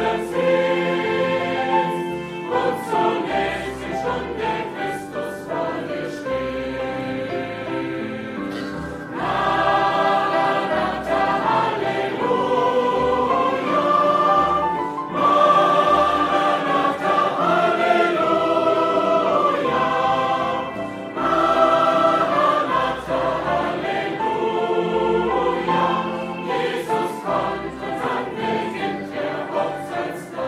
Jesus kommt und dann beginnt der Hochzeitstag.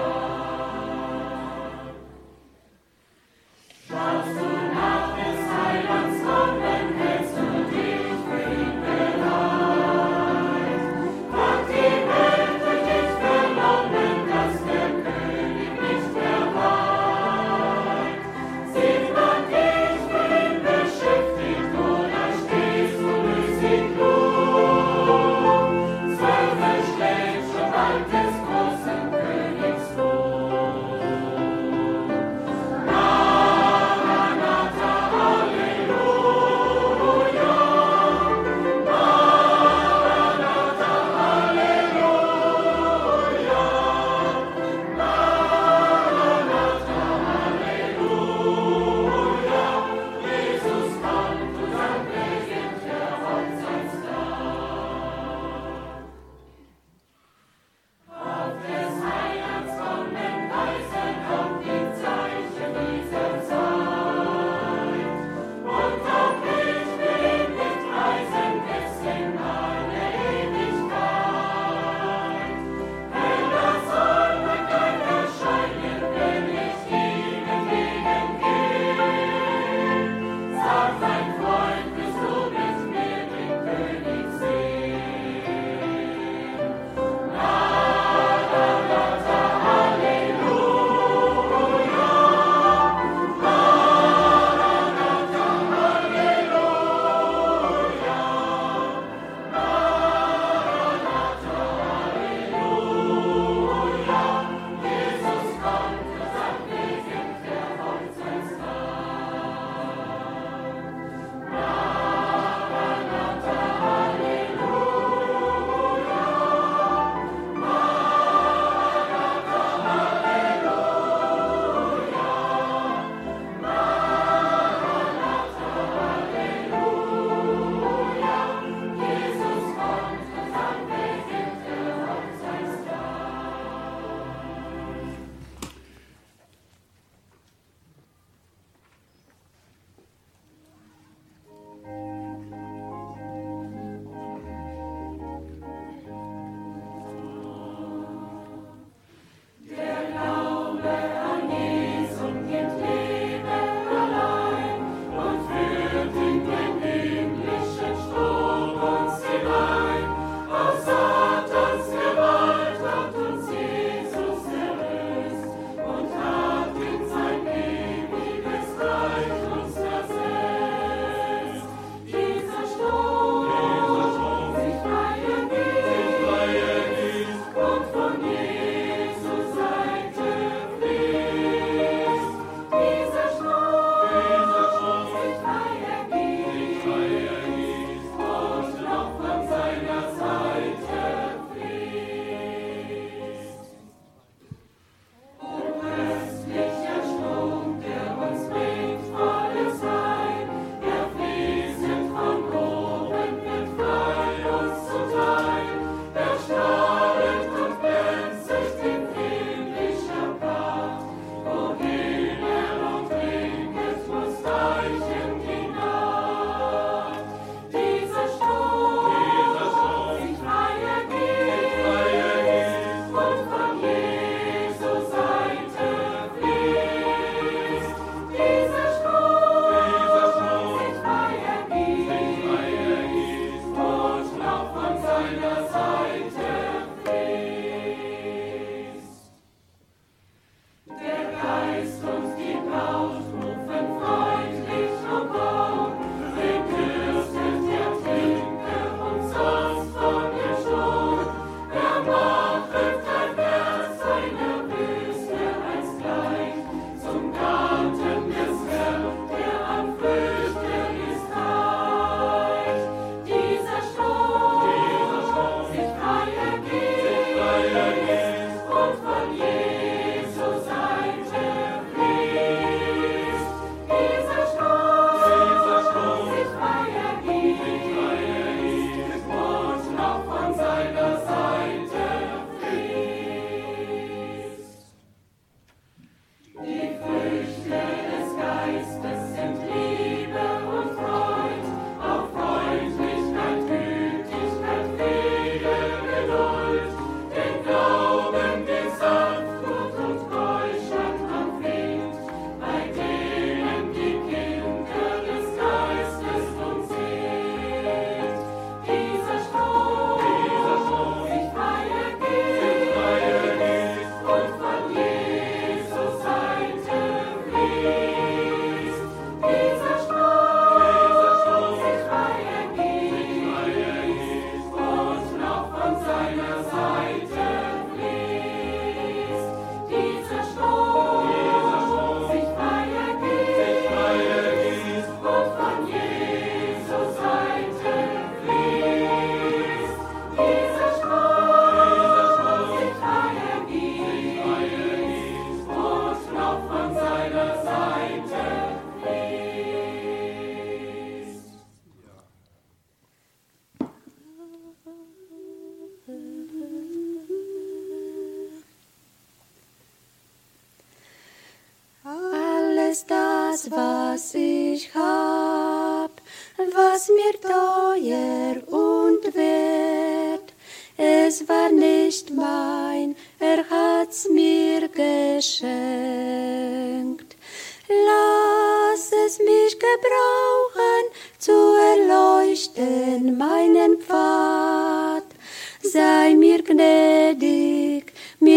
das, was ich hab, was mir teuer und wert. Es war nicht mein, hat's mir geschenkt. Lass es mich gebrauchen, zu erleuchten meinen Pfad. Sei mir gnädig,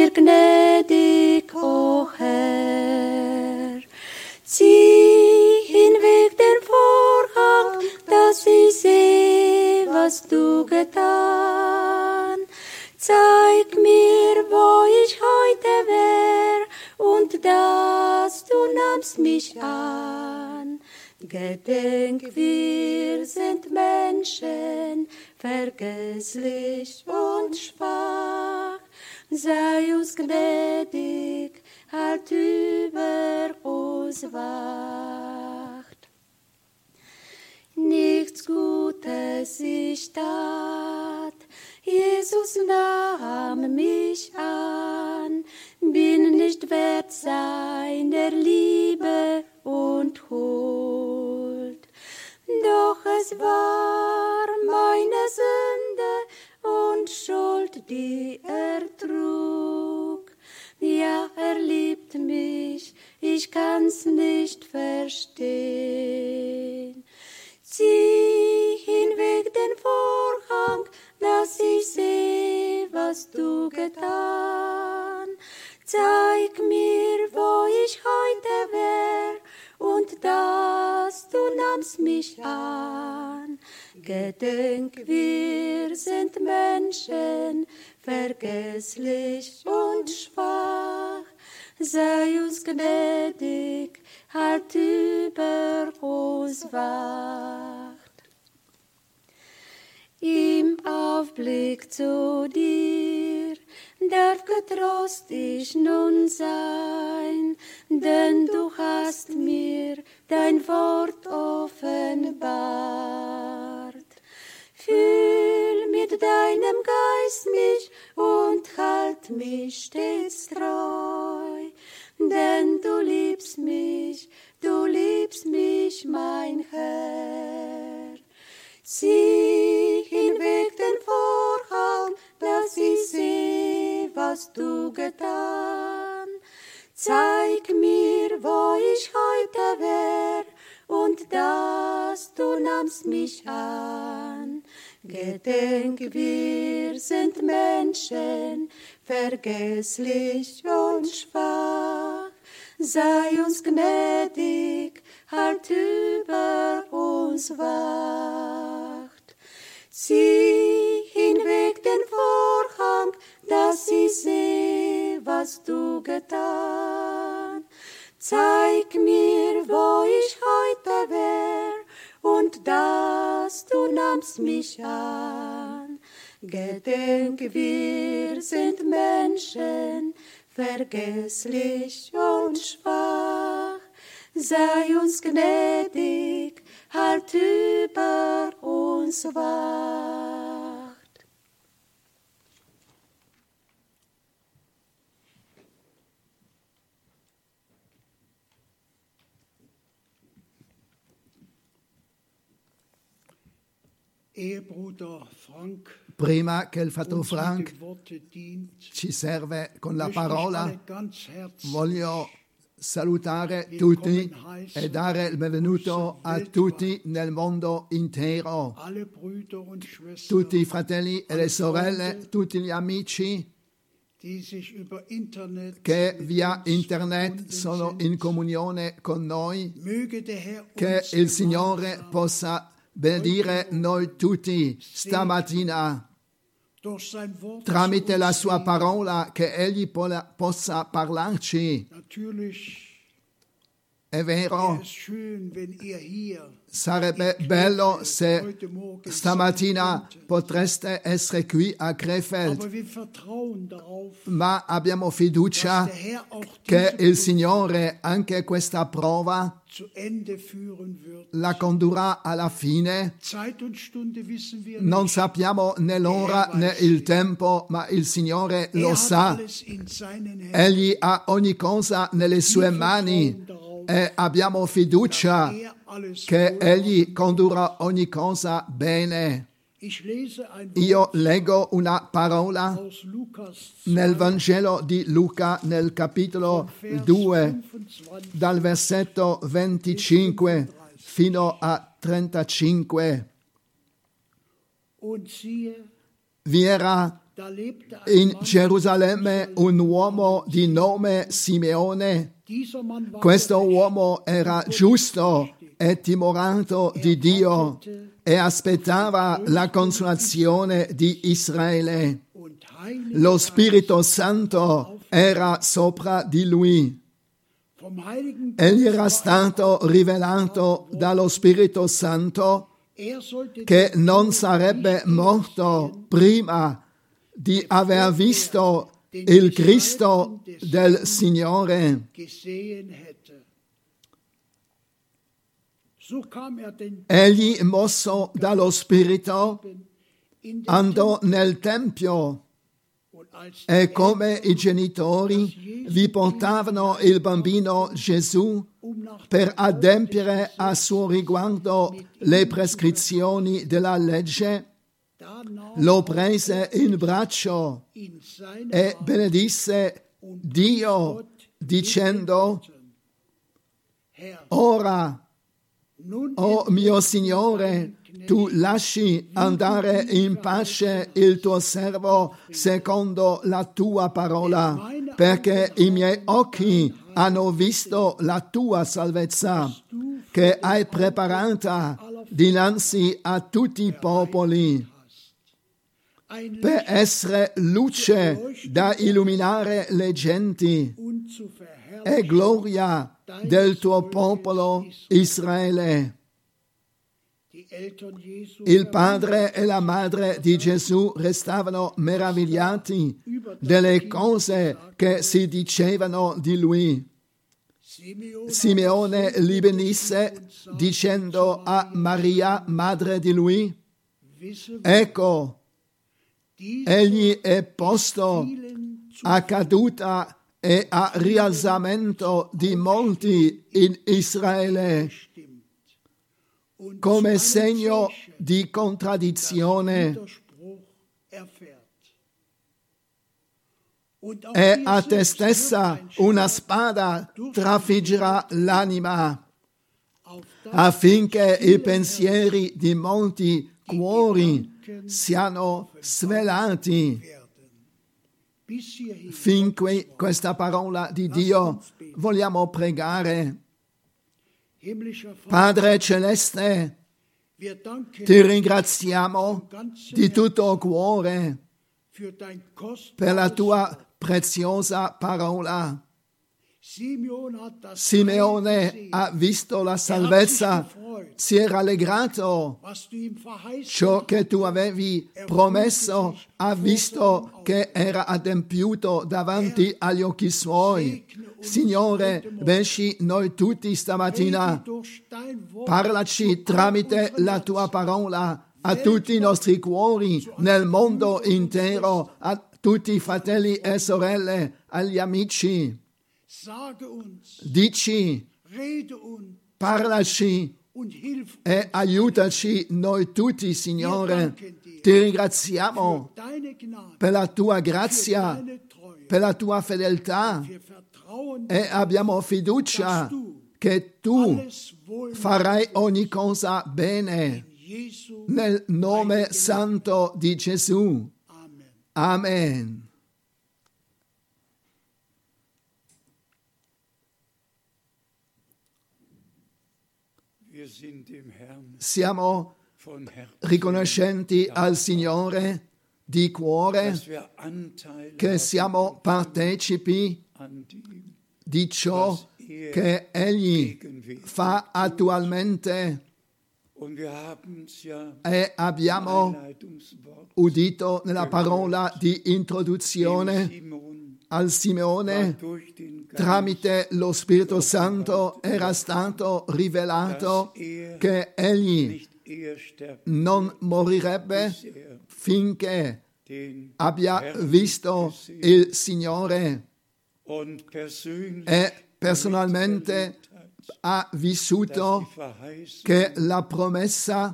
o Herr. Zieh hinweg den Vorhang, dass ich sehe, was du getan. Zeig mir, wo ich heute wär, und dass du nahmst mich an. Gedenk, wir sind Menschen, vergesslich und schwach. Sei uns gnädig, halt über uns wacht. Nichts Gutes ich tat, Jesus nahm mich an, bin nicht wert seiner Liebe und Huld. Doch es war meine Sünde und Schuld, die er trug. Ja, er liebt mich, ich kann's nicht verstehen. Zieh hinweg den Vorhang, dass ich sehe, was du getan. Zeig mir, wo ich heute wär, und dass du nahmst mich an. Gedenk, wir sind Menschen, vergesslich und schwach. Sei uns gnädig, halt über uns wacht. Im Aufblick zu dir darf getrost ich nun sein, denn du hast mir dein Wort offenbart. Fühl mit deinem Geist mich und halt mich stets treu, denn du liebst mich, mein Herr. Zieh hinweg den Vorhang, dass ich sehe, was du getan. Zeig mir, wo ich heute wär, und dass du nahmst mich an. Gedenk, wir sind Menschen, vergesslich und schwach. Sei uns gnädig, halt über uns wacht. Zieh hinweg den Vorhang, dass ich sehe, was du getan. Zeig mir, wo ich heute wär, und dass du nahmst mich an. Gedenk, wir sind Menschen, vergesslich und schwach. Sei uns gnädig, halt über uns wacht. Ehebruder Frank, prima che il fratello Frank ci serve con la parola, voglio salutare tutti e dare il benvenuto a tutti nel mondo intero, tutti i fratelli e le sorelle, tutti gli amici che via internet sono in comunione con noi, che il Signore possa benedire noi tutti stamattina tramite la sua parola, che Egli possa parlarci. È vero, sarebbe bello se stamattina potreste essere qui a Krefeld, ma abbiamo fiducia che il Signore anche questa prova la condurrà alla fine. Non sappiamo né l'ora né il tempo, ma il Signore lo sa. Egli ha ogni cosa nelle sue mani e abbiamo fiducia che Egli condurrà ogni cosa bene. Io leggo una parola nel Vangelo di Luca, nel capitolo 2, dal versetto 25 fino a 35. Vi era in Gerusalemme un uomo di nome Simeone. Questo uomo era giusto e timorato di Dio e aspettava la consolazione di Israele. Lo Spirito Santo era sopra di lui. Egli era stato rivelato dallo Spirito Santo che non sarebbe morto prima di aver visto il Cristo del Signore. Egli, mosso dallo Spirito, andò nel Tempio e come i genitori vi portavano il bambino Gesù per adempiere a suo riguardo le prescrizioni della legge, lo prese in braccio e benedisse Dio dicendo: Ora, o mio Signore, tu lasci andare in pace il tuo servo secondo la tua parola, perché i miei occhi hanno visto la tua salvezza, che hai preparata dinanzi a tutti i popoli, per essere luce da illuminare le genti e gloria del tuo popolo Israele. Il padre e la madre di Gesù restavano meravigliati delle cose che si dicevano di lui. Simeone li benisse dicendo a Maria, madre di lui: Ecco, egli è posto a caduta e a rialzamento di molti in Israele, come segno di contraddizione, e a te stessa una spada trafiggerà l'anima, affinché i pensieri di molti cuori siano svelati. Fin qui questa parola di Dio vogliamo pregare. Padre Celeste, ti ringraziamo di tutto cuore per la tua preziosa parola. Simeone ha visto la salvezza, si è rallegrato. Ciò che tu avevi promesso ha visto che era adempiuto davanti agli occhi suoi. Signore, benci noi tutti stamattina. Parlaci tramite la tua parola a tutti i nostri cuori, nel mondo intero, a tutti i fratelli e sorelle, agli amici. Dici, parlaci e aiutaci noi tutti, Signore. Ti ringraziamo per la tua grazia, per la tua fedeltà, e abbiamo fiducia che tu farai ogni cosa bene. Nel nome santo di Gesù. Amen. Siamo riconoscenti al Signore di cuore che siamo partecipi di ciò che Egli fa attualmente, e abbiamo udito nella parola di introduzione al Simeone, tramite lo Spirito Santo era stato rivelato che egli non morirebbe finché abbia visto il Signore, e personalmente ha vissuto che la promessa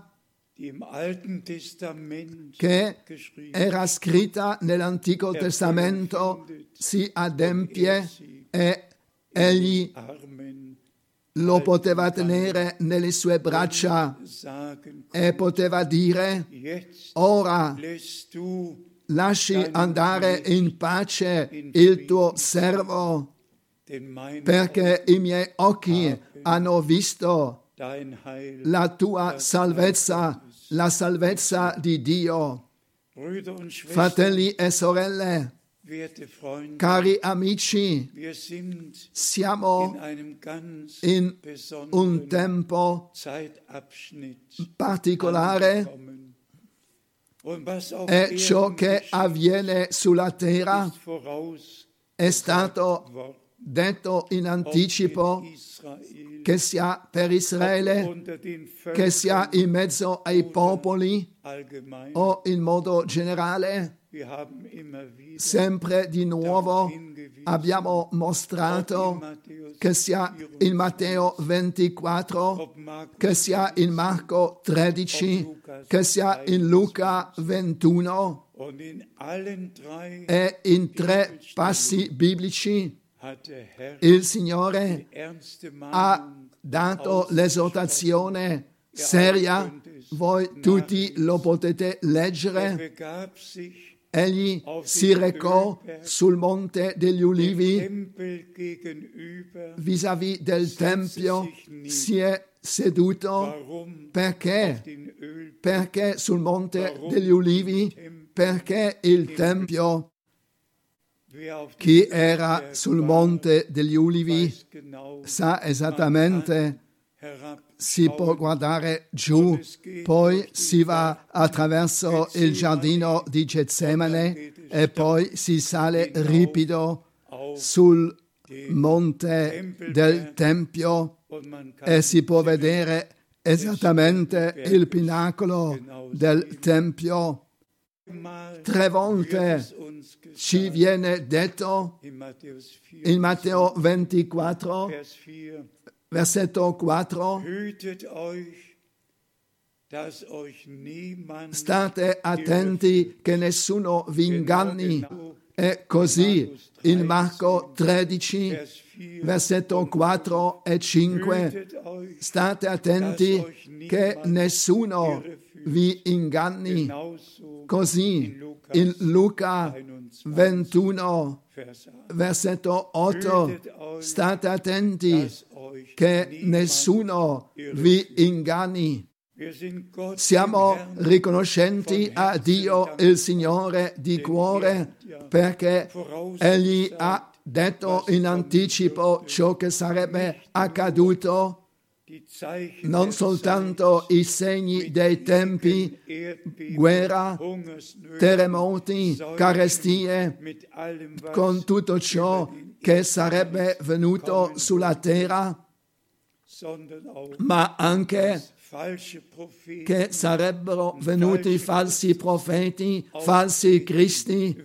che era scritta nell'Antico Testamento si adempie e egli lo poteva tenere nelle sue braccia e poteva dire: ora lasci andare in pace il tuo servo, perché i miei occhi hanno visto la tua salvezza, la salvezza di Dio. Fratelli e sorelle, cari amici, siamo in un tempo particolare e ciò che avviene sulla terra è stato detto in anticipo, che sia per Israele, che sia in mezzo ai popoli o in modo generale. Sempre di nuovo abbiamo mostrato che sia in Matteo 24, che sia in Marco 13, che sia in Luca 21 e in 3 passi biblici il Signore ha dato l'esortazione seria. Voi tutti lo potete leggere. Egli si recò sul Monte degli Ulivi vis-à-vis del Tempio, si è seduto. Perché? Perché sul Monte degli Ulivi? Perché il Tempio, chi era sul Monte degli Ulivi sa esattamente, si può guardare giù, poi si va attraverso il giardino di Getsemane e poi si sale ripido sul monte del Tempio e si può vedere esattamente il pinacolo del Tempio. 3 volte ci viene detto in Matteo 24, versetto 4, state attenti che nessuno vi inganni. E così in Marco 13, versetto 4 e 5, state attenti che nessuno vi inganni. Così in Luca 21, versetto 8, state attenti che nessuno vi inganni. Siamo riconoscenti a Dio il Signore di cuore perché Egli ha detto in anticipo ciò che sarebbe accaduto, non soltanto i segni dei tempi, guerra, terremoti, carestie, con tutto ciò che sarebbe venuto sulla terra, ma anche che sarebbero venuti falsi profeti, falsi cristi,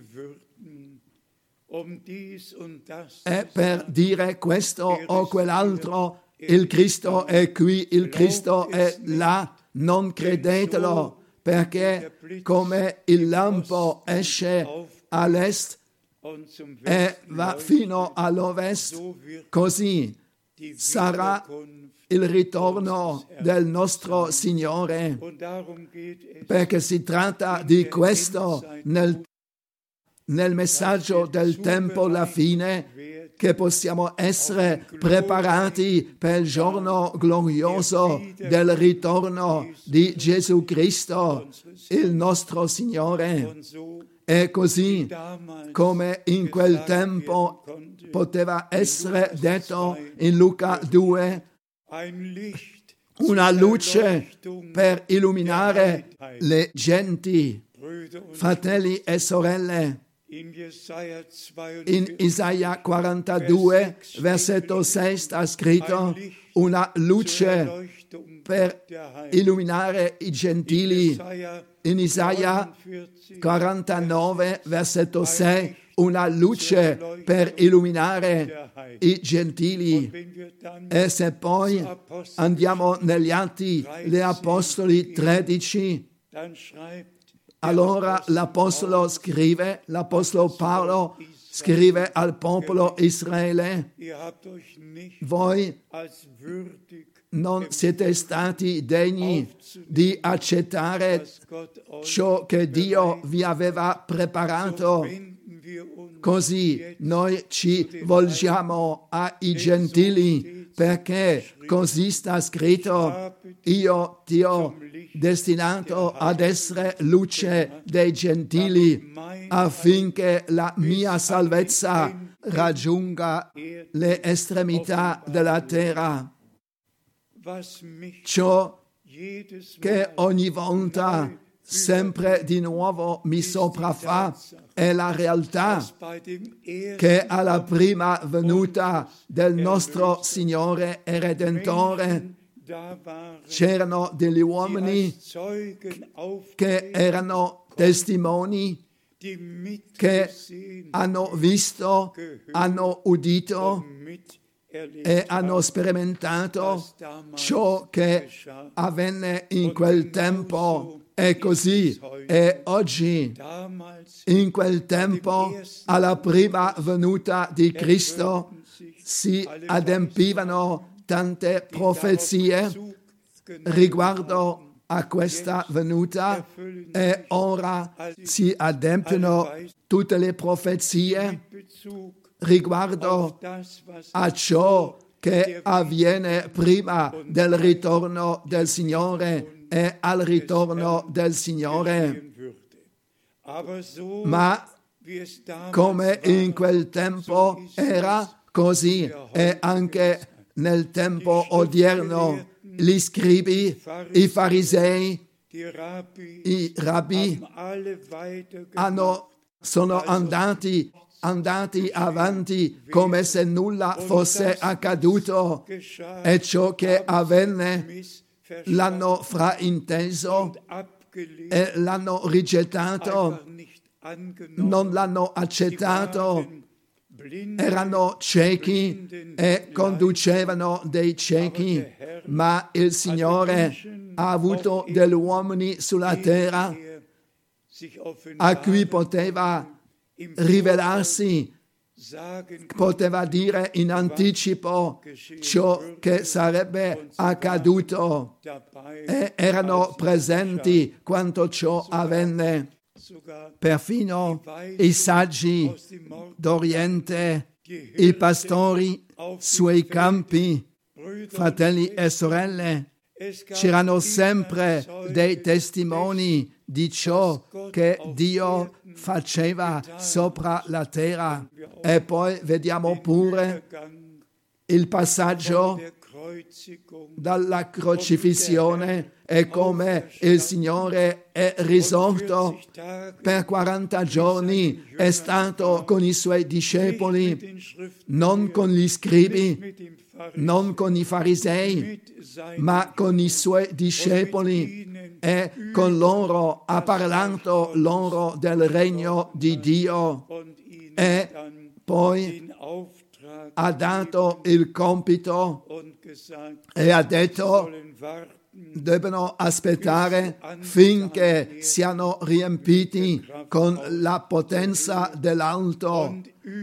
e per dire questo o quell'altro, il Cristo è qui, il Cristo è là, non credetelo, perché come il lampo esce all'est e va fino all'ovest, così sarà il ritorno del nostro Signore, perché si tratta di questo nel messaggio del tempo, la fine, che possiamo essere preparati per il giorno glorioso del ritorno di Gesù Cristo, il nostro Signore. E così come in quel tempo poteva essere detto in Luca 2, una luce per illuminare le genti. Fratelli e sorelle, in Isaia 42, versetto 6 sta scritto una luce per illuminare i gentili. In Isaia 49, versetto 6, una luce per illuminare i gentili. E se poi andiamo negli Atti degli Apostoli 13, allora l'Apostolo Paolo scrive al popolo Israele: voi non siete stati degni di accettare ciò che Dio vi aveva preparato. Così noi ci volgiamo ai gentili, perché così sta scritto: io ti ho destinato ad essere luce dei gentili, affinché la mia salvezza raggiunga le estremità della terra. Ciò che ogni volta sempre di nuovo mi sopraffa è la realtà che alla prima venuta del nostro Signore e Redentore c'erano degli uomini che erano testimoni, che hanno visto, hanno udito e hanno sperimentato ciò che avvenne in quel tempo. E così è oggi. In quel tempo, alla prima venuta di Cristo, si adempivano tante profezie riguardo a questa venuta, e ora si adempiono tutte le profezie riguardo a ciò che avviene prima del ritorno del Signore e al ritorno del Signore. Ma come in quel tempo era, così è anche nel tempo odierno. Gli scribi, i farisei, i rabbi sono andati avanti come se nulla fosse accaduto, e ciò che avvenne l'hanno frainteso e l'hanno rigettato, non l'hanno accettato. Erano ciechi e conducevano dei ciechi, ma il Signore ha avuto degli uomini sulla terra a cui poteva rivelarsi, poteva dire in anticipo ciò che sarebbe accaduto, e erano presenti quando ciò avvenne. Perfino i saggi d'Oriente, i pastori sui campi, fratelli e sorelle, c'erano sempre dei testimoni di ciò che Dio faceva sopra la terra. E poi vediamo pure il passaggio dalla crocifissione e come il Signore è risorto. Per 40 giorni è stato con i suoi discepoli, non con gli scribi, non con i farisei, ma con i suoi discepoli, e con loro ha parlato loro del regno di Dio, e poi ha dato il compito e ha detto: devono aspettare finché siano riempiti con la potenza dell'alto,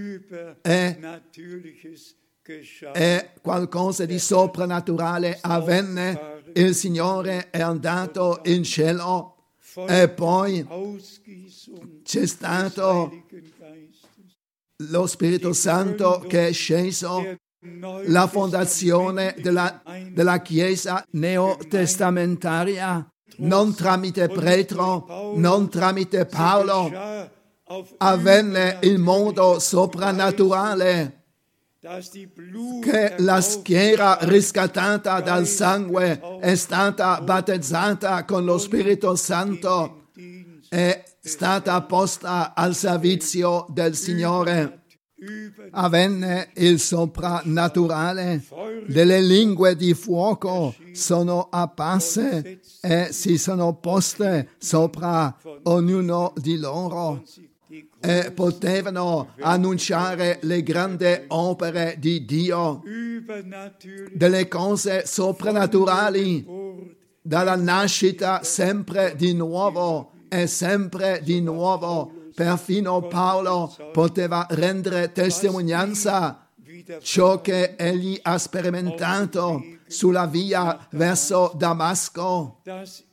e qualcosa di soprannaturale avvenne. Il Signore è andato in cielo, e poi c'è stato lo Spirito Santo che è sceso, la fondazione della Chiesa neotestamentaria, non tramite Pietro, non tramite Paolo, avvenne in modo soprannaturale, che la schiera riscattata dal sangue è stata battezzata con lo Spirito Santo, è stata posta al servizio del Signore. Avvenne il soprannaturale, delle lingue di fuoco sono apparse e si sono poste sopra ognuno di loro, e potevano annunciare le grandi opere di Dio, delle cose soprannaturali, dalla nascita sempre di nuovo e sempre di nuovo. Perfino Paolo poteva rendere testimonianza ciò che egli ha sperimentato sulla via verso Damasco.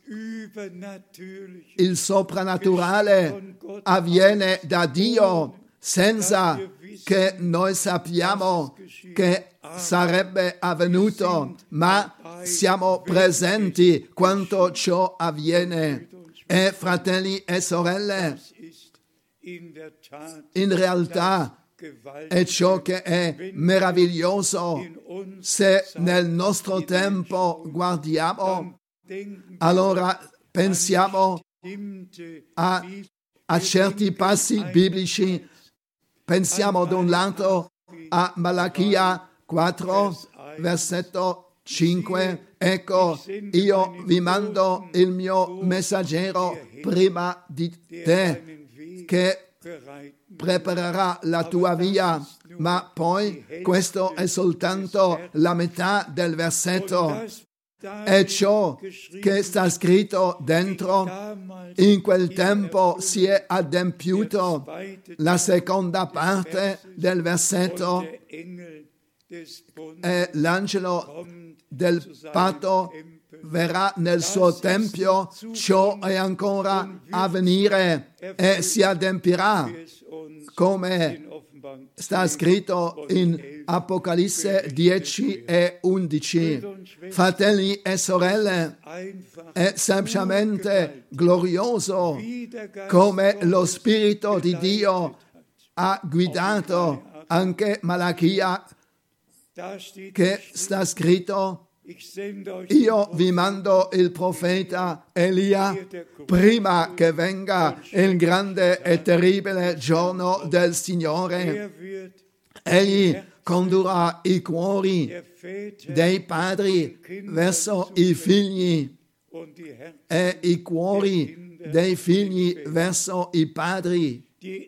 Il soprannaturale avviene da Dio senza che noi sappiamo che sarebbe avvenuto, ma siamo presenti quando ciò avviene. E fratelli e sorelle, in realtà è ciò che è meraviglioso. Se nel nostro tempo guardiamo, allora pensiamo a certi passi biblici. Pensiamo da un lato a Malachia 4, versetto 5. Ecco, io vi mando il mio messaggero prima di te, che preparerà la tua via. Ma poi questo è soltanto la metà del versetto. È ciò che sta scritto dentro. In quel tempo si è adempiuto. La seconda parte del versetto è l'angelo del patto verrà nel suo tempio, ciò è ancora a venire e si adempirà, come sta scritto in Apocalisse 10 e 11. Fratelli e sorelle, è semplicemente glorioso come lo Spirito di Dio ha guidato anche Malachia, che sta scritto: io vi mando il profeta Elia prima che venga il grande e terribile giorno del Signore. Egli condurrà i cuori dei padri verso i figli e i cuori dei figli verso i padri.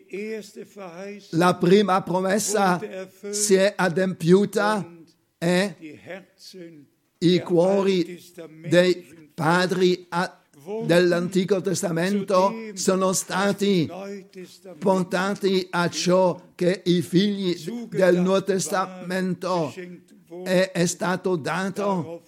La prima promessa si è adempiuta e i cuori dei padri dell'Antico Testamento sono stati portati a ciò che i figli del Nuovo Testamento è stato dato,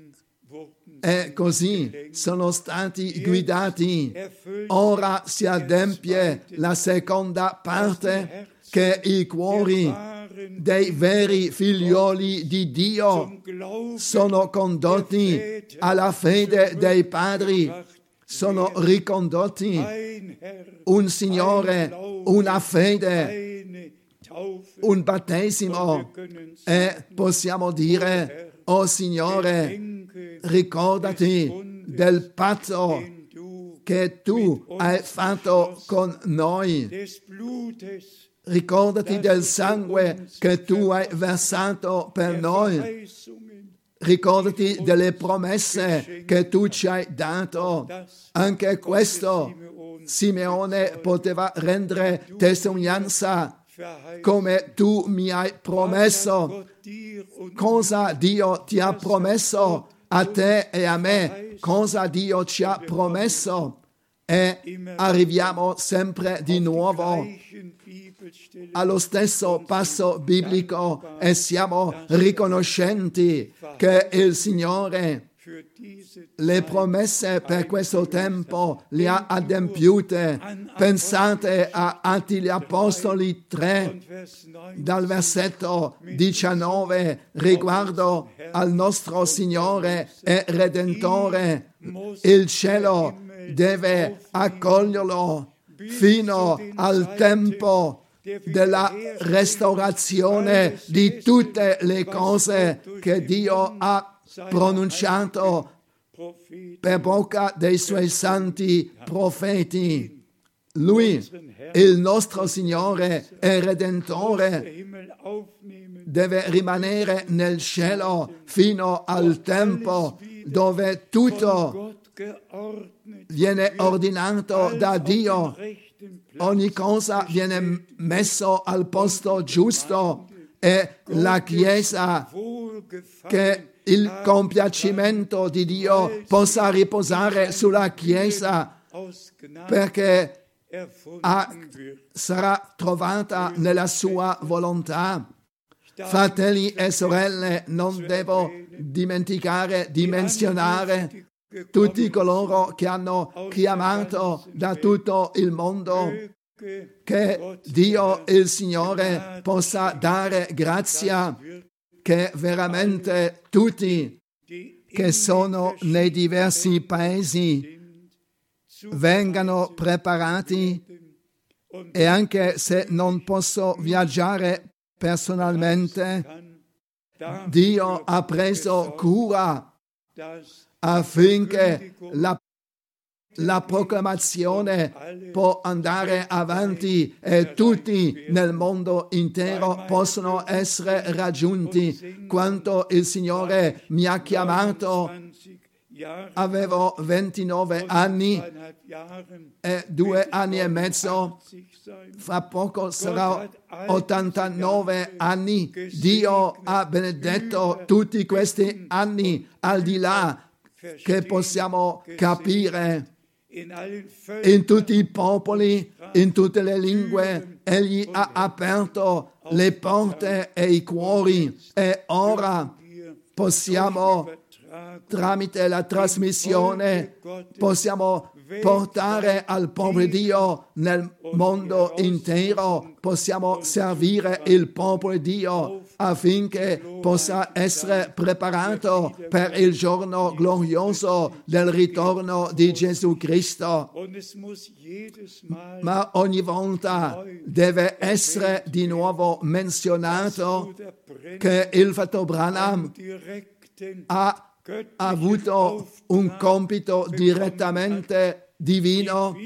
e così sono stati guidati. Ora si adempie la seconda parte, che i cuori dei veri figlioli di Dio sono condotti alla fede dei padri, sono ricondotti un Signore, una fede, un battesimo, e possiamo dire: oh Signore, ricordati del patto che tu hai fatto con noi. Ricordati del sangue che tu hai versato per noi. Ricordati delle promesse che tu ci hai dato. Anche questo Simeone poteva rendere testimonianza, come tu mi hai promesso. Cosa Dio ti ha promesso a te e a me? Cosa Dio ci ha promesso? E arriviamo sempre di nuovo allo stesso passo biblico e siamo riconoscenti che il Signore le promesse per questo tempo le ha adempiute. Pensate a Atti gli Apostoli 3, dal versetto 19, riguardo al nostro Signore e Redentore. Il cielo deve accoglierlo fino al tempo della restaurazione di tutte le cose che Dio ha pronunciato per bocca dei suoi santi profeti. Lui, il nostro Signore e Redentore, deve rimanere nel cielo fino al tempo dove tutto viene ordinato da Dio ogni cosa viene messo al posto giusto e la Chiesa, che il compiacimento di Dio possa riposare sulla Chiesa, perché sarà trovata nella sua volontà. Fratelli e sorelle, non devo dimenticare di menzionare tutti coloro che hanno chiamato da tutto il mondo. Che Dio il Signore possa dare grazia, che veramente tutti che sono nei diversi paesi vengano preparati, e anche se non posso viaggiare personalmente, Dio ha preso cura affinché la proclamazione può andare avanti e tutti nel mondo intero possono essere raggiunti. Quando il Signore mi ha chiamato, avevo 29 anni e 2 anni e mezzo, fra poco sarò 89 anni. Dio ha benedetto tutti questi anni, al di là che possiamo capire. In tutti i popoli, in tutte le lingue, Egli ha aperto le porte e i cuori, e ora possiamo, tramite la trasmissione, possiamo portare al popolo di Dio nel mondo intero, possiamo servire il popolo di Dio affinché possa essere preparato per il giorno glorioso del ritorno di Gesù Cristo. Ma ogni volta deve essere di nuovo menzionato che il fratello Branham ha avuto un compito direttamente divino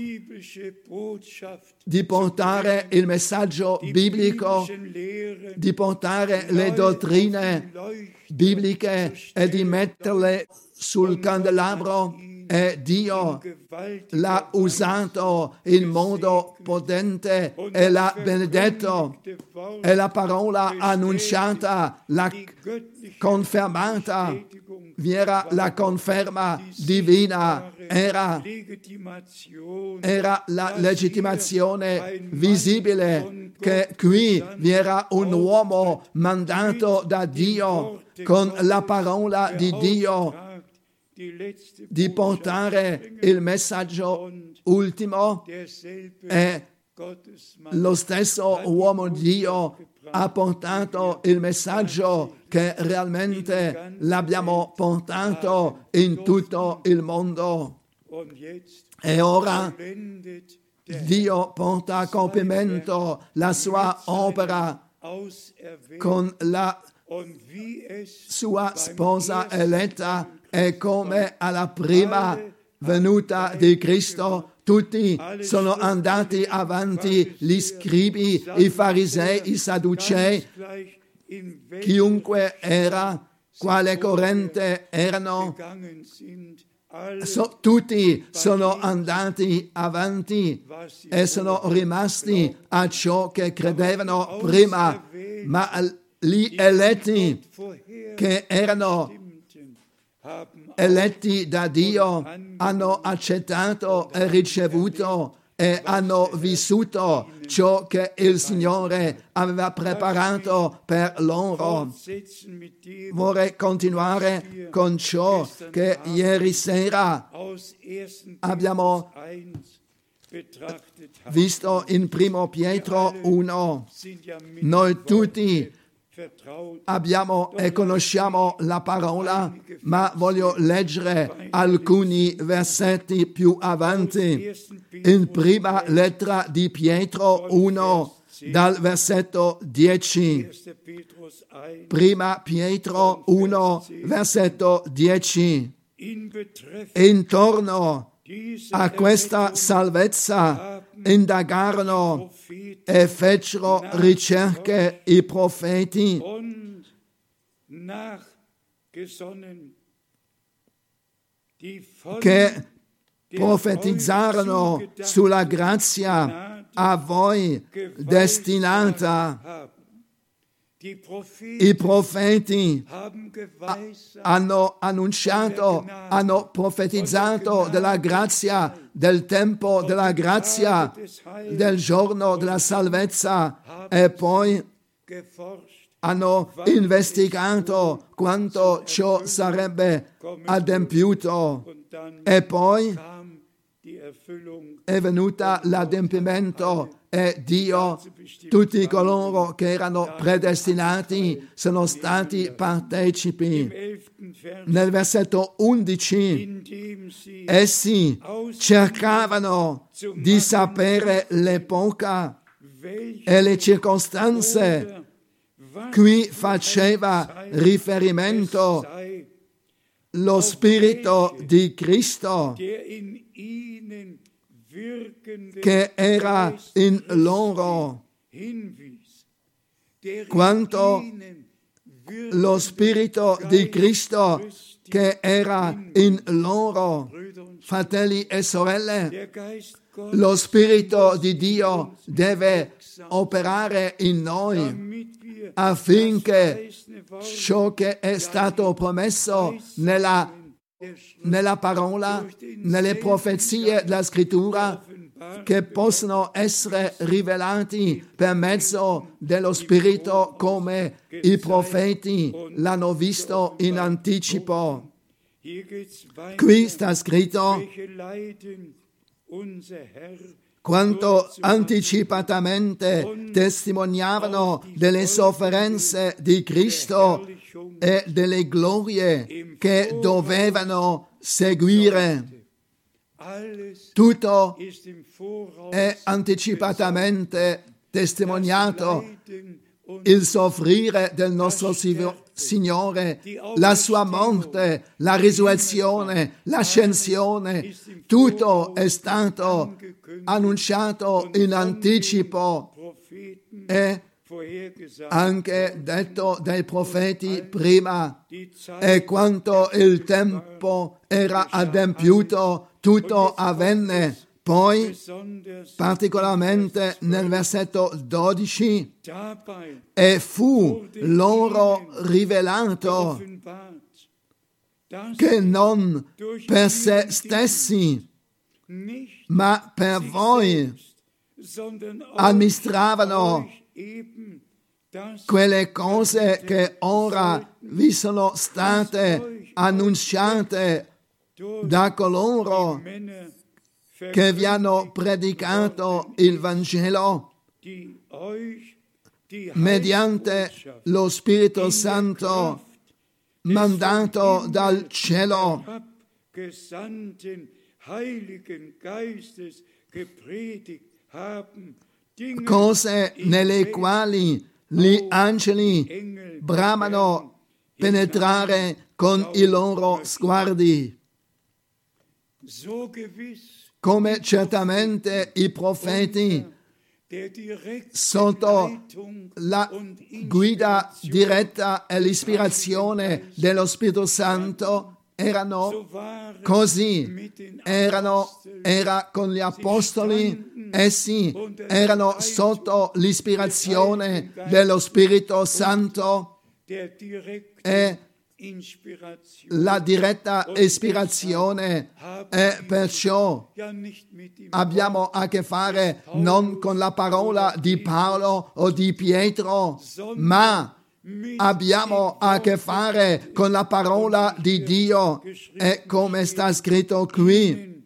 di portare il messaggio biblico, di portare le dottrine bibliche e di metterle sul candelabro, e Dio l'ha usato in modo potente e l'ha benedetto, e la parola annunciata, l'ha confermata. Vi era la conferma divina, era la legittimazione visibile che qui vi era un uomo mandato da Dio con la parola di Dio di portare il messaggio ultimo, e lo stesso uomo Dio ha portato il messaggio che realmente l'abbiamo portato in tutto il mondo. E ora Dio porta a compimento la sua opera con la sua sposa eletta, e come alla prima venuta di Cristo tutti sono andati avanti, gli scribi, i farisei, i sadducei, chiunque era, quale corrente erano, tutti sono andati avanti e sono rimasti a ciò che credevano prima, ma gli eletti che erano eletti da Dio hanno accettato e ricevuto e hanno vissuto ciò che il Signore aveva preparato per loro. Vorrei continuare con ciò che ieri sera abbiamo visto in 1 Pietro 1. Noi tutti abbiamo e conosciamo la parola, ma voglio leggere alcuni versetti più avanti. In prima lettera di Pietro 1, dal versetto 10. Prima Pietro 1, versetto 10. Intorno a questa salvezza indagarono e fecero ricerche i profeti che profetizzarono sulla grazia a voi destinata. I profeti hanno annunciato, hanno profetizzato della grazia, del tempo della grazia, del giorno della salvezza, e poi hanno investigato quanto ciò sarebbe adempiuto, e poi è venuta l'adempimento, e Dio, tutti coloro che erano predestinati, sono stati partecipi. Nel versetto 11, essi cercavano di sapere l'epoca e le circostanze. Qui faceva riferimento lo Spirito di Cristo che era in loro, quanto lo Spirito di Cristo che era in loro. Fratelli e sorelle, lo Spirito di Dio deve operare in noi affinché ciò che è stato promesso nella parola, nelle profezie della Scrittura, che possono essere rivelati per mezzo dello Spirito come i profeti l'hanno visto in anticipo. Qui sta scritto quanto anticipatamente testimoniavano delle sofferenze di Cristo e delle glorie che dovevano seguire. Tutto è anticipatamente testimoniato. Il soffrire del nostro Signore, la sua morte, la risurrezione, l'ascensione, tutto è stato annunciato in anticipo e anche detto dai profeti prima, e quanto il tempo era adempiuto, tutto avvenne. Poi, particolarmente nel versetto 12, e fu loro rivelato che non per se stessi, ma per voi amministravano quelle cose che ora vi sono state annunciate da coloro che vi hanno predicato il Vangelo mediante lo Spirito Santo mandato dal cielo, cose nelle quali gli angeli bramano penetrare con i loro sguardi. Come certamente i profeti, sotto la guida diretta e l'ispirazione dello Spirito Santo, erano così, era con gli apostoli, essi erano sotto l'ispirazione dello Spirito Santo, e la diretta ispirazione, e perciò abbiamo a che fare non con la parola di Paolo o di Pietro, ma abbiamo a che fare con la parola di Dio, e come sta scritto qui,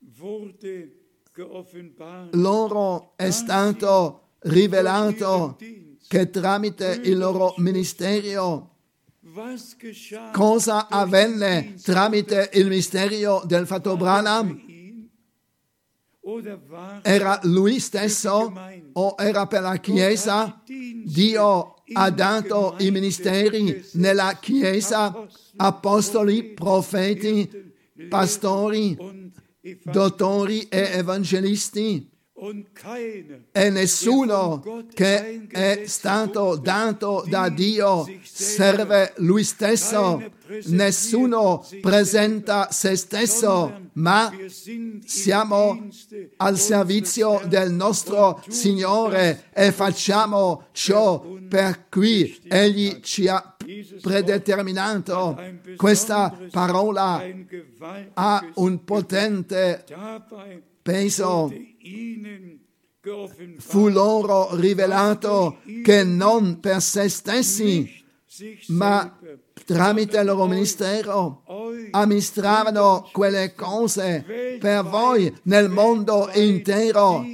loro è stato rivelato che tramite il loro ministero, cosa avvenne tramite il mistero del fratello Branham? Era lui stesso o era per la Chiesa? Dio ha dato i ministeri nella Chiesa, apostoli, profeti, pastori, dottori e evangelisti, e nessuno che è stato dato da Dio serve lui stesso, nessuno presenta se stesso, ma siamo al servizio del nostro Signore e facciamo ciò per cui Egli ci ha predeterminato. Questa parola ha un potente peso. Fu loro rivelato che non per se stessi, ma tramite il loro ministero amministravano quelle cose per voi nel mondo intero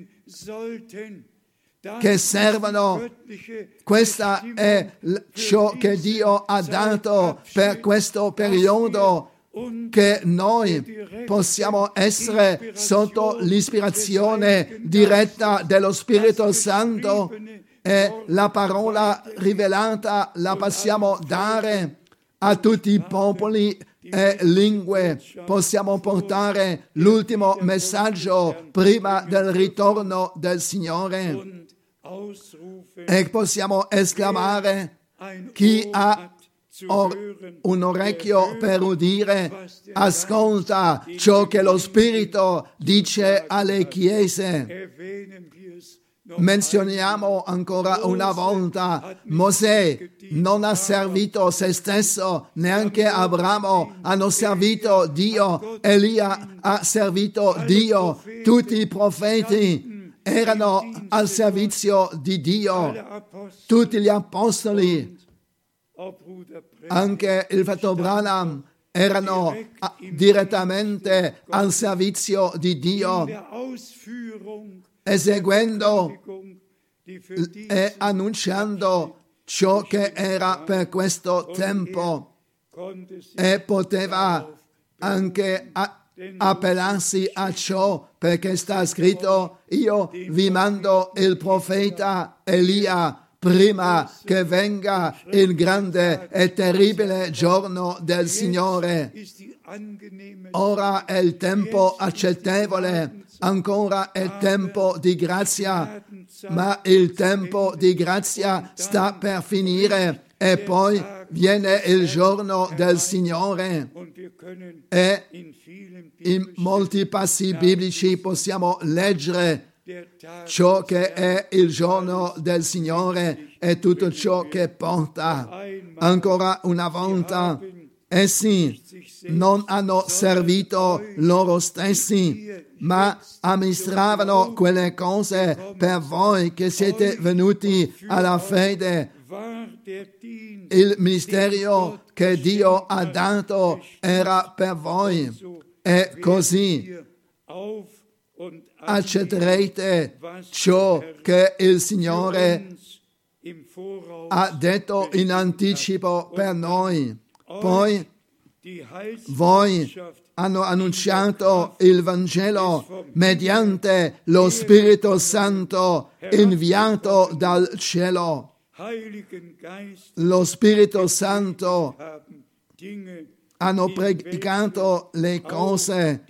che servono. Questa è ciò che Dio ha dato per questo periodo, che noi possiamo essere sotto l'ispirazione diretta dello Spirito Santo e la parola rivelata la possiamo dare a tutti i popoli e lingue. Possiamo portare l'ultimo messaggio prima del ritorno del Signore e possiamo esclamare: chi ha un orecchio per udire, ascolta ciò che lo Spirito dice alle chiese. Menzioniamo ancora una volta: Mosè non ha servito se stesso, neanche Abramo hanno servito Dio, Elia ha servito Dio, tutti i profeti erano al servizio di Dio, tutti gli apostoli, anche il fratello Branham, erano direttamente al servizio di Dio, eseguendo e annunciando ciò che era per questo tempo, e poteva anche appellarsi a ciò, perché sta scritto: io vi mando il profeta Elia prima che venga il grande e terribile giorno del Signore. Ora è il tempo accettevole, ancora è tempo di grazia, ma il tempo di grazia sta per finire e poi viene il giorno del Signore. E in molti passi biblici possiamo leggere ciò che è il giorno del Signore e tutto ciò che porta. Ancora una volta, essi non hanno servito loro stessi, ma amministravano quelle cose per voi che siete venuti alla fede. Il ministero che Dio ha dato era per voi, e così accetterete ciò che il Signore ha detto in anticipo per noi. Poi voi hanno annunciato il Vangelo mediante lo Spirito Santo inviato dal cielo. Lo Spirito Santo hanno predicato le cose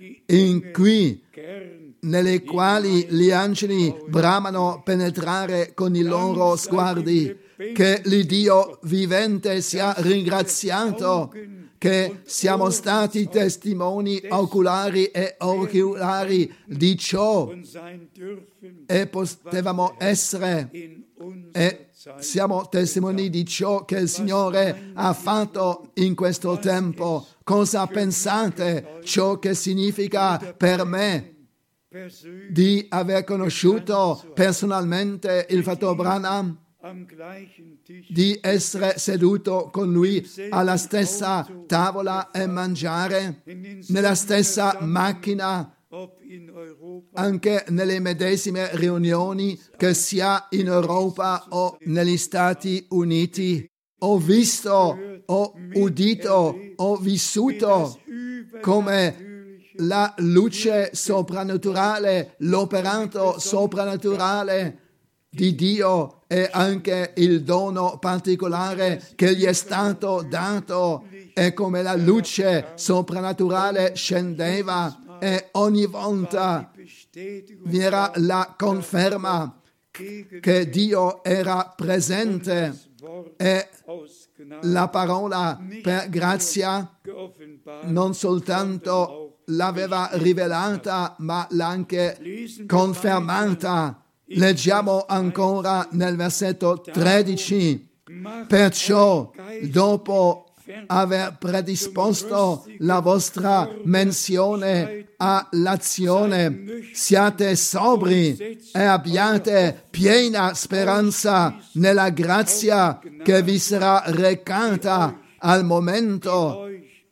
nelle quali gli angeli bramano penetrare con i loro sguardi. Che l'Iddio vivente sia ringraziato che siamo stati testimoni oculari e oculari di ciò, e potevamo essere, e siamo testimoni di ciò che il Signore ha fatto in questo tempo. Cosa pensate ciò che significa per me di aver conosciuto personalmente il fratello Branham, di essere seduto con lui alla stessa tavola e mangiare, nella stessa macchina, anche nelle medesime riunioni, che sia in Europa o negli Stati Uniti. Ho visto, ho udito, ho vissuto come la luce soprannaturale, l'operato soprannaturale di Dio e anche il dono particolare che gli è stato dato, e come la luce soprannaturale scendeva e ogni volta vi era la conferma che Dio era presente e la parola per grazia non soltanto l'aveva rivelata, ma l'ha anche confermata. Leggiamo ancora nel versetto 13. Perciò, dopo aver predisposto la vostra menzione all'azione, siate sobri e abbiate piena speranza nella grazia che vi sarà recata al momento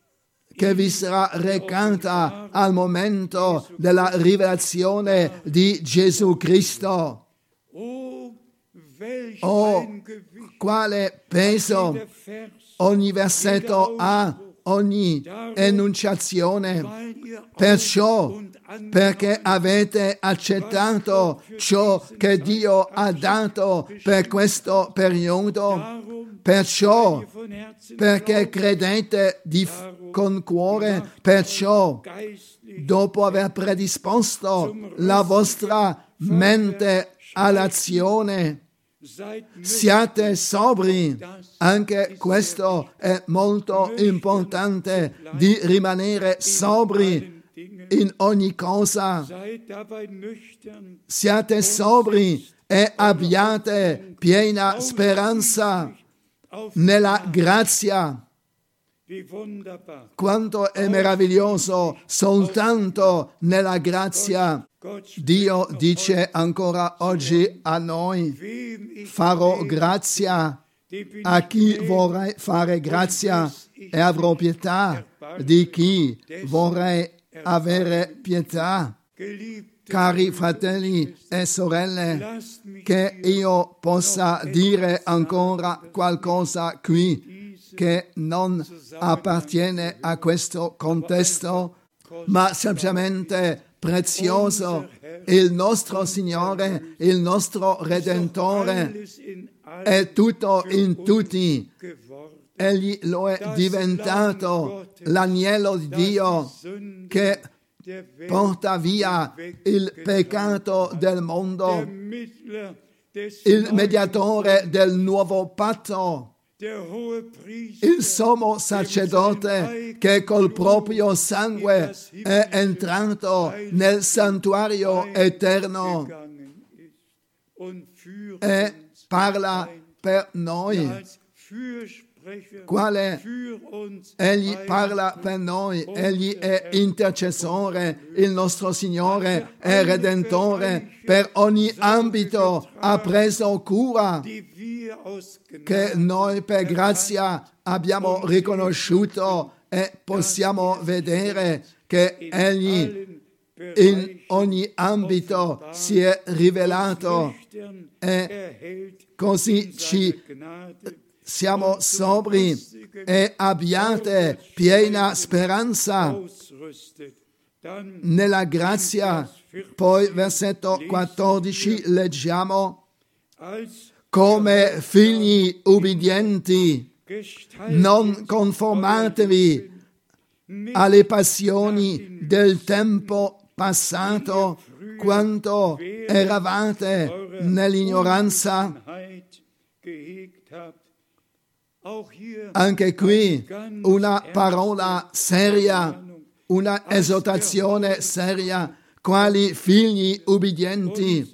della rivelazione di Gesù Cristo. Oh, quale peso ogni versetto ha, ogni enunciazione. Perciò, perché avete accettato ciò che Dio ha dato per questo periodo, perciò, perché credete con cuore, perciò, dopo aver predisposto la vostra mente all'azione, siate sobri. Anche questo è molto importante, di rimanere sobri in ogni cosa. Siate sobri e abbiate piena speranza nella grazia. Quanto è meraviglioso soltanto nella grazia. Dio dice ancora oggi a noi: farò grazia a chi vorrei fare grazia e avrò pietà di chi vorrei avere pietà. Cari fratelli e sorelle, che io possa dire ancora qualcosa qui che non appartiene a questo contesto, ma semplicemente prezioso. Il nostro Signore, il nostro Redentore è tutto in tutti. Egli lo è diventato, l'agnello di Dio che porta via il peccato del mondo, il mediatore del nuovo patto, il sommo sacerdote che col proprio sangue è entrato nel santuario eterno e parla per noi. Egli parla per noi, egli è intercessore, il nostro Signore è Redentore, per ogni ambito ha preso cura che noi per grazia abbiamo riconosciuto e possiamo vedere che egli in ogni ambito si è rivelato e così siamo sobri e abbiate piena speranza nella grazia. Poi versetto 14 leggiamo: come figli ubbidienti, non conformatevi alle passioni del tempo passato, quando eravate nell'ignoranza. Anche qui una parola seria, una esortazione seria, quali figli ubbidienti.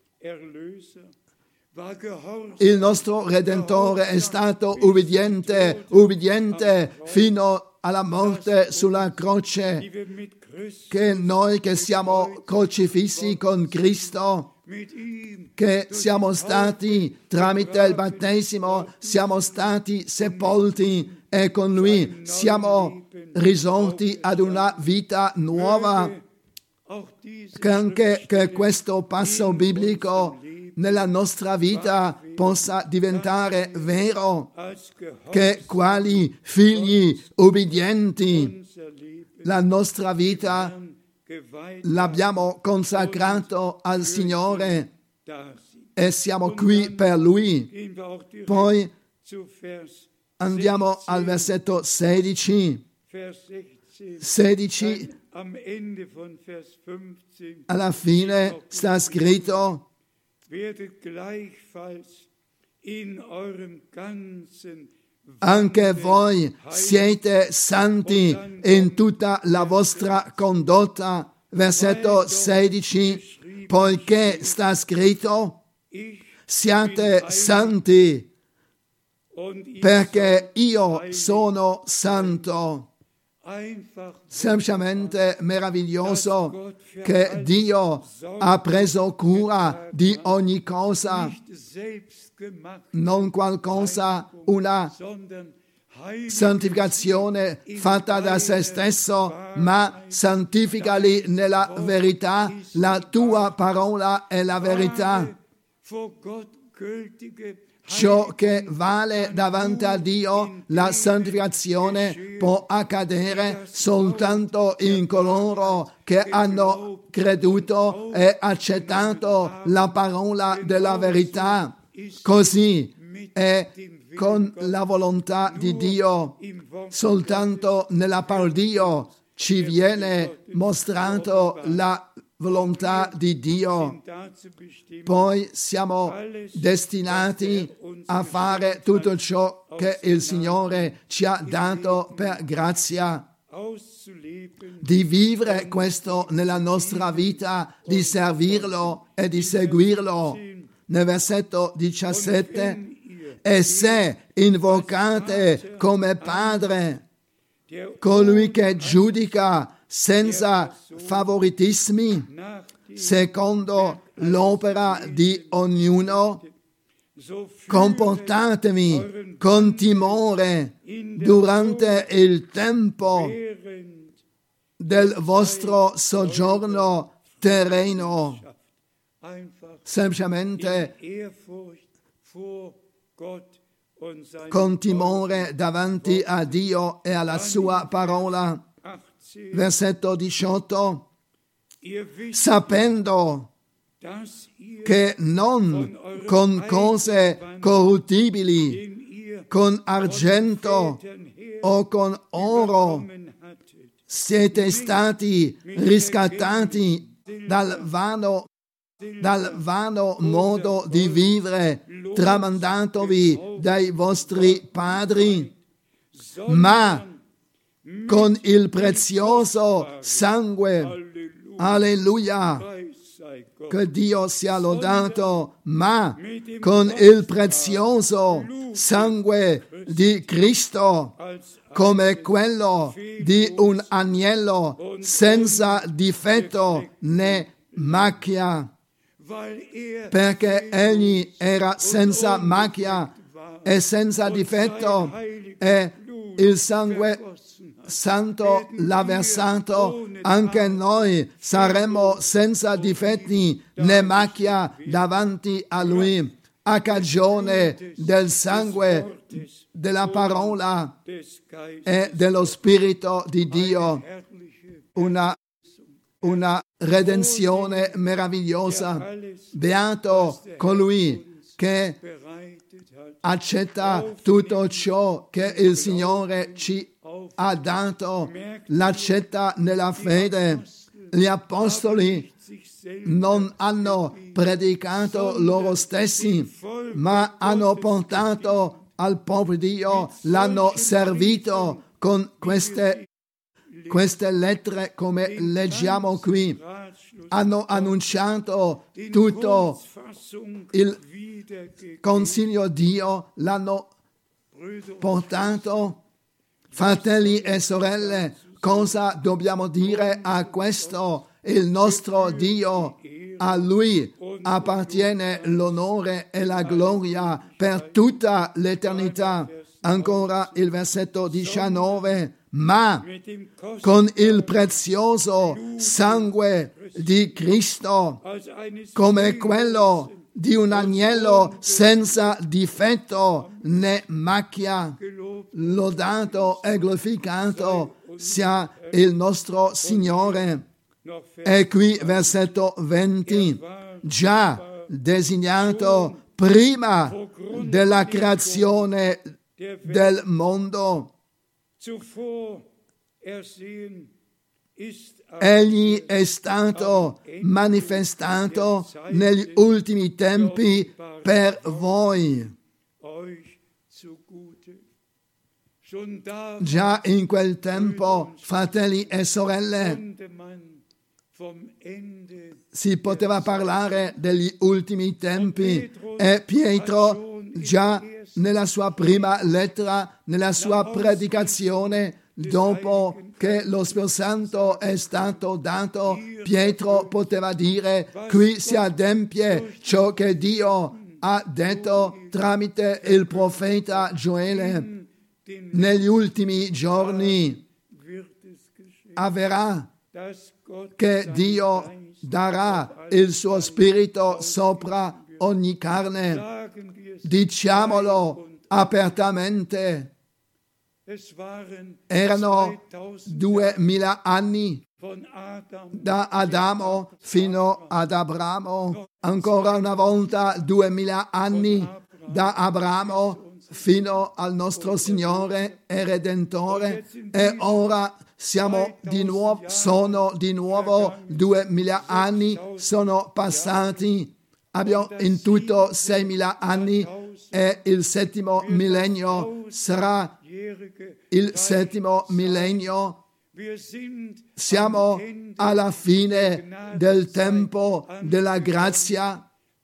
Il nostro Redentore è stato ubbidiente fino alla morte sulla croce, che noi che siamo crocifissi con Cristo, che siamo stati tramite il battesimo, siamo stati sepolti e con Lui siamo risorti ad una vita nuova. Che questo passo biblico nella nostra vita possa diventare vero, che quali figli ubbidienti la nostra vita l'abbiamo consacrato al Signore e siamo qui per Lui. Poi andiamo al versetto 16. 16, alla fine sta scritto: anche voi siete santi in tutta la vostra condotta. Versetto 16, poiché sta scritto: siate santi, perché io sono santo. Semplicemente meraviglioso che Dio ha preso cura di ogni cosa, non qualcosa, una santificazione fatta da se stesso, ma santificali nella verità. La tua parola è la verità. Ciò che vale davanti a Dio, la santificazione, può accadere soltanto in coloro che hanno creduto e accettato la parola della verità. Così è con la volontà di Dio. Soltanto nella parola di Dio ci viene mostrato la volontà di Dio. Poi siamo destinati a fare tutto ciò che il Signore ci ha dato per grazia, di vivere questo nella nostra vita, di servirlo e di seguirlo. Nel versetto 17, e se invocate come Padre colui che giudica senza favoritismi, secondo l'opera di ognuno, comportatevi con timore durante il tempo del vostro soggiorno terreno. Semplicemente con timore davanti a Dio e alla sua parola. Versetto 18, sapendo che non con cose corruttibili, con argento o con oro, siete stati riscattati dal vano modo di vivere tramandandovi dai vostri padri, ma con il prezioso sangue, alleluia, che Dio sia lodato, ma con il prezioso sangue di Cristo, come quello di un agnello senza difetto né macchia, perché egli era senza macchia e senza difetto, e il sangue santo l'ha versato, anche noi saremo senza difetti né macchia davanti a Lui, a cagione del sangue, della parola e dello Spirito di Dio. Una redenzione meravigliosa. Beato colui che accetta tutto ciò che il Signore ci ha dato, l'accetta nella fede. Gli apostoli non hanno predicato loro stessi, ma hanno portato al popolo di Dio, l'hanno servito con queste lettere, come leggiamo qui. Hanno annunciato tutto il consiglio di Dio, l'hanno portato. Fratelli e sorelle, cosa dobbiamo dire a questo? Il nostro Dio, a Lui appartiene l'onore e la gloria per tutta l'eternità. Ancora il versetto 19, ma con il prezioso sangue di Cristo, come quello di un agnello senza difetto né macchia, lodato e glorificato sia il nostro Signore. E qui versetto 20, già designato prima della creazione del mondo, Egli è stato manifestato negli ultimi tempi per voi. Già in quel tempo, fratelli e sorelle, si poteva parlare degli ultimi tempi e Pietro già nella sua prima lettera, nella sua predicazione, dopo che lo Spirito Santo è stato dato, Pietro poteva dire: qui si adempie ciò che Dio ha detto tramite il profeta Gioele. Negli ultimi giorni avverrà che Dio darà il suo Spirito sopra ogni carne. Diciamolo apertamente. Erano 2000 anni da Adamo fino ad Abramo, ancora una volta 2000 anni da Abramo fino al nostro Signore e Redentore, e ora sono di nuovo 2000 anni sono passati. Abbiamo in tutto 6000 anni e il settimo millennio sarà il settimo millennio. Siamo alla fine del tempo della grazia,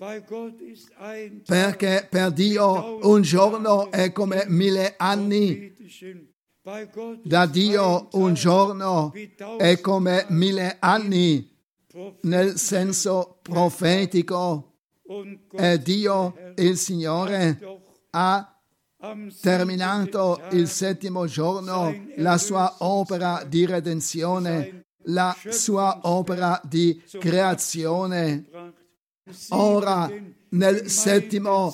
perché per Dio un giorno è come 1000 anni. Da Dio un giorno è come 1000 anni nel senso profetico. E Dio, il Signore, ha terminato il settimo giorno la sua opera di redenzione, la sua opera di creazione. Ora, nel settimo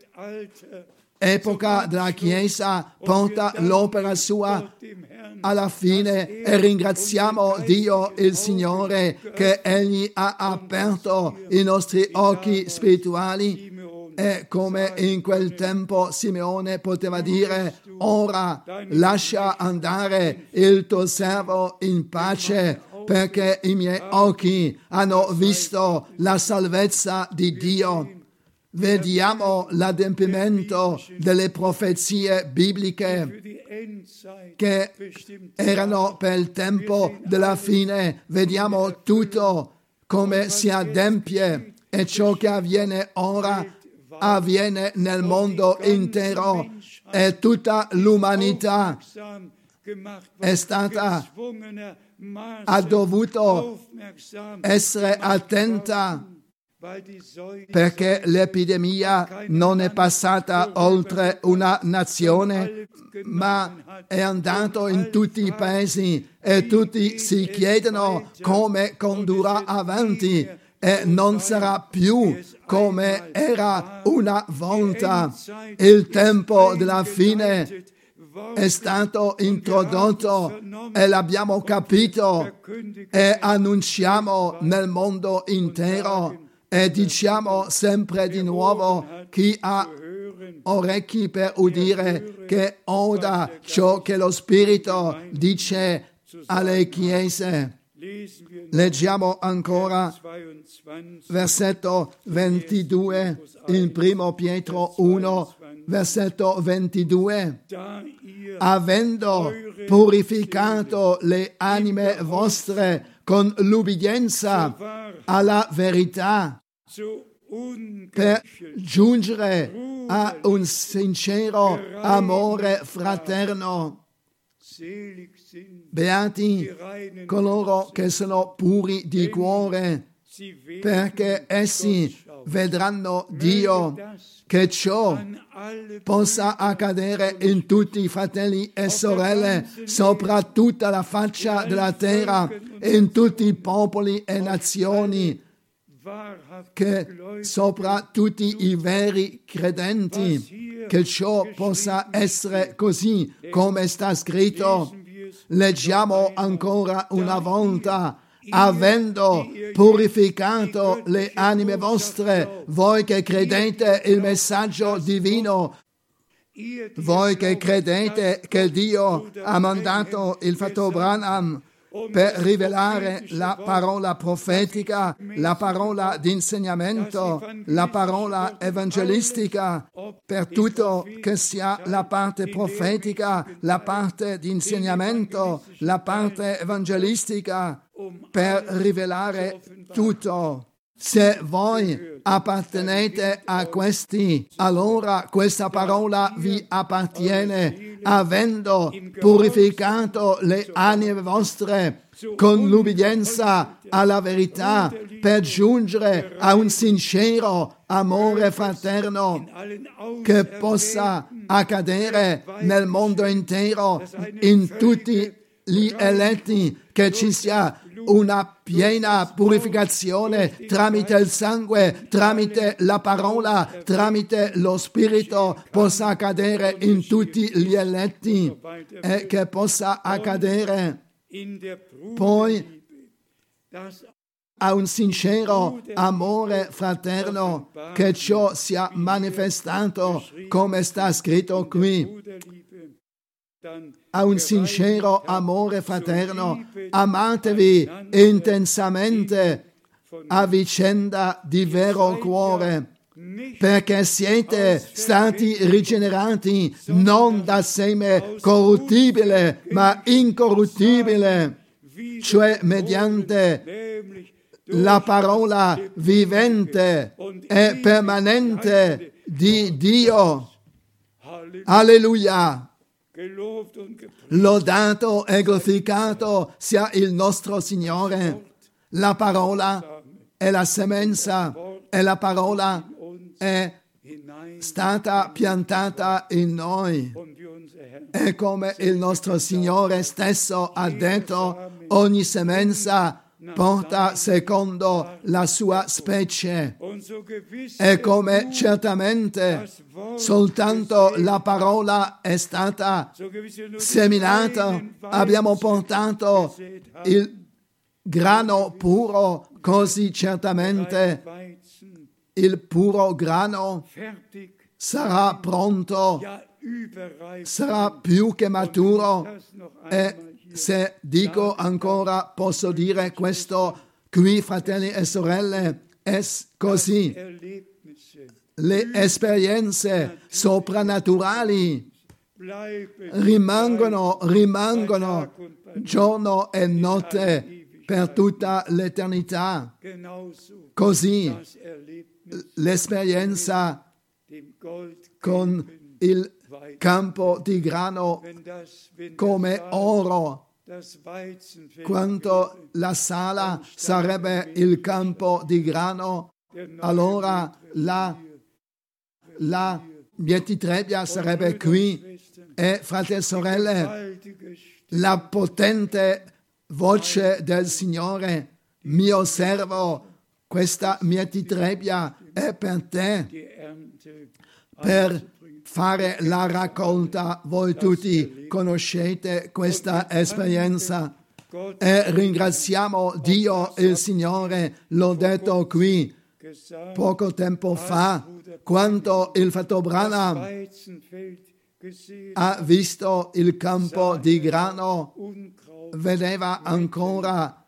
epoca della Chiesa, porta l'opera sua alla fine e ringraziamo Dio, il Signore, che Egli ha aperto i nostri occhi spirituali. E come in quel tempo Simeone poteva dire: ora lascia andare il tuo servo in pace, perché i miei occhi hanno visto la salvezza di Dio. Vediamo l'adempimento delle profezie bibliche che erano per il tempo della fine. Vediamo tutto come si adempie, e ciò che avviene ora avviene nel mondo intero, e tutta l'umanità ha dovuto essere attenta, perché l'epidemia non è passata oltre una nazione, ma è andato in tutti i paesi, e tutti si chiedono come condurrà avanti, e non sarà più come era una volta. Il tempo della fine è stato introdotto e l'abbiamo capito, e annunciamo nel mondo intero e diciamo sempre di nuovo: chi ha orecchi per udire, che oda ciò che lo Spirito dice alle chiese. Leggiamo ancora versetto 22 in 1 Pietro 1, versetto 22. Avendo purificato le anime vostre con l'ubbidienza alla verità, per giungere a un sincero amore fraterno. Beati coloro che sono puri di cuore, perché essi vedranno Dio. Che ciò possa accadere in tutti i fratelli e sorelle, sopra tutta la faccia della terra, in tutti i popoli e nazioni, che sopra tutti i veri credenti, che ciò possa essere così come sta scritto. Leggiamo ancora una volta: avendo purificato le anime vostre, voi che credete il messaggio divino, Voi che credete che Dio ha mandato il fratello Branham per rivelare la parola profetica, la parola di insegnamento, la parola evangelistica, per tutto che sia la parte profetica, la parte di insegnamento, la parte evangelistica, per rivelare tutto. Se voi appartenete a questi, allora questa parola vi appartiene, avendo purificato le anime vostre con l'ubbidienza alla verità, per giungere a un sincero amore fraterno che possa accadere nel mondo intero, in tutti gli eletti, che ci sia una piena purificazione tramite il sangue, tramite la parola, tramite lo Spirito, possa accadere in tutti gli eletti e che possa accadere poi a un sincero amore fraterno, che ciò sia manifestato come sta scritto qui. A un sincero amore fraterno, amatevi intensamente a vicenda di vero cuore, perché siete stati rigenerati non da seme corruttibile, ma incorruttibile, cioè mediante la parola vivente e permanente di Dio. Alleluia! Lodato e glorificato sia il nostro Signore. La parola è la semenza e la parola è stata piantata in noi. E come il nostro Signore stesso ha detto, ogni semenza porta secondo la sua specie. E come certamente soltanto la parola è stata seminata, abbiamo portato il grano puro, così certamente il puro grano sarà pronto, sarà più che maturo. E se dico ancora, posso dire questo qui, fratelli e sorelle, è così. Le esperienze soprannaturali rimangono giorno e notte per tutta l'eternità. Così l'esperienza con il campo di grano come oro, quanto la sala sarebbe il campo di grano, allora la mietitrebbia sarebbe qui. E fratelli e sorelle, la potente voce del Signore, mio servo, questa mietitrebbia è per te, per fare la raccolta. Voi tutti conoscete questa esperienza e ringraziamo Dio il Signore. L'ho detto qui poco tempo fa, quando il fratello Branham ha visto il campo di grano, vedeva ancora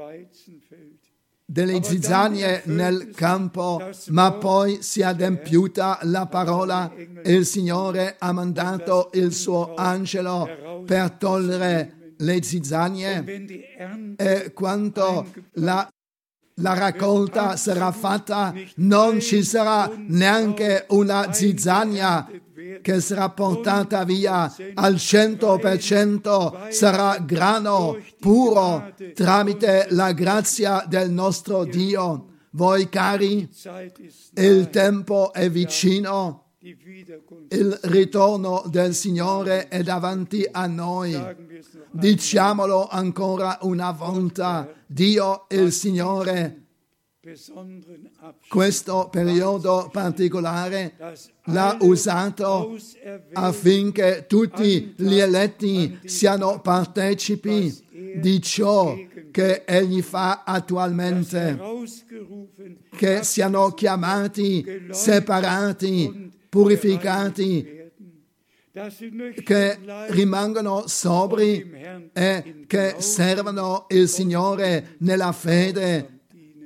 delle zizzanie nel campo, ma poi si è adempiuta la parola e il Signore ha mandato il suo angelo per togliere le zizzanie. E quando la raccolta sarà fatta, non ci sarà neanche una zizzania che sarà portata via. Al 100% sarà grano puro tramite la grazia del nostro Dio. Voi cari, il tempo è vicino, il ritorno del Signore è davanti a noi. Diciamolo ancora una volta, Dio il Signore, questo periodo particolare l'ha usato affinché tutti gli eletti siano partecipi di ciò che Egli fa attualmente, che siano chiamati, separati, purificati che rimangono sobri e che servono il Signore nella fede.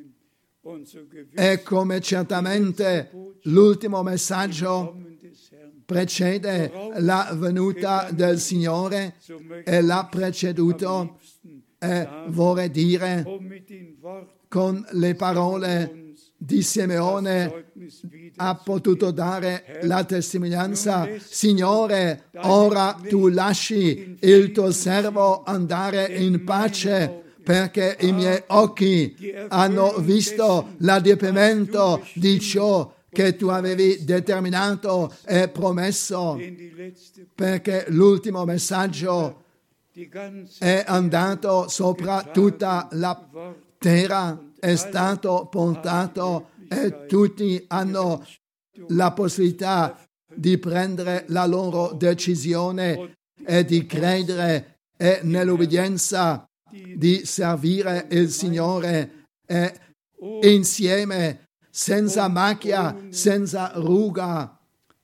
E come certamente l'ultimo messaggio precede la venuta del Signore e l'ha preceduto, e vorrei dire con le parole di Simeone ha potuto dare la testimonianza: Signore, ora tu lasci il tuo servo andare in pace, perché i miei occhi hanno visto l'adempimento di ciò che tu avevi determinato e promesso, perché l'ultimo messaggio è andato sopra tutta la terra, è stato portato e tutti hanno la possibilità di prendere la loro decisione e di credere e nell'obbedienza di servire il Signore e insieme, senza macchia, senza ruga,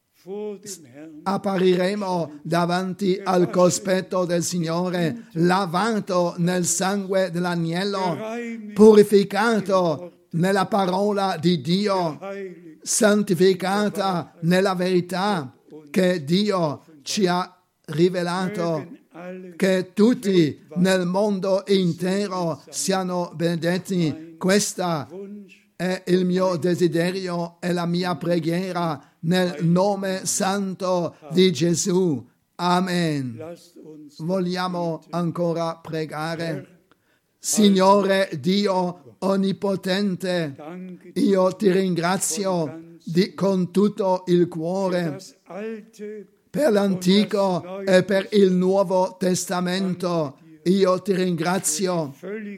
appariremo davanti al cospetto del Signore, lavato nel sangue dell'agnello, purificato nella parola di Dio, santificata nella verità che Dio ci ha rivelato. Che tutti nel mondo intero siano benedetti. Questa è il mio desiderio e la mia preghiera nel nome santo di Gesù. Amen. Vogliamo ancora pregare. Signore Dio Onnipotente, io ti ringrazio con tutto il cuore per l'Antico e per il Nuovo Testamento. Io ti ringrazio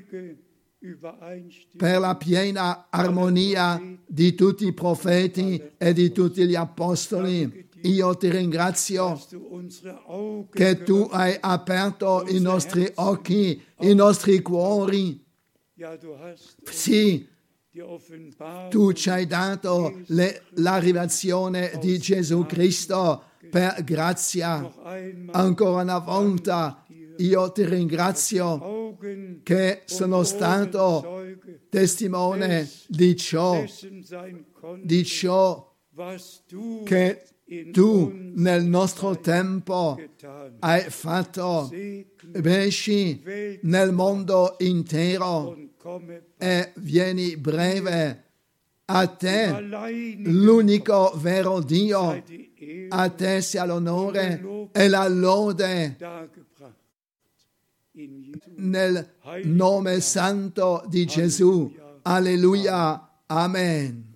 per la piena armonia di tutti i profeti e di tutti gli apostoli. Io ti ringrazio che tu hai aperto i nostri occhi, i nostri cuori. Sì, tu ci hai dato la rivelazione di Gesù Cristo per grazia. Ancora una volta io ti ringrazio che sono stato testimone di ciò che tu nel nostro tempo hai fatto. Esci nel mondo intero e vieni breve. A te, l'unico vero Dio, a te sia l'onore e la lode nel nome santo di Gesù. Alleluia. Amen.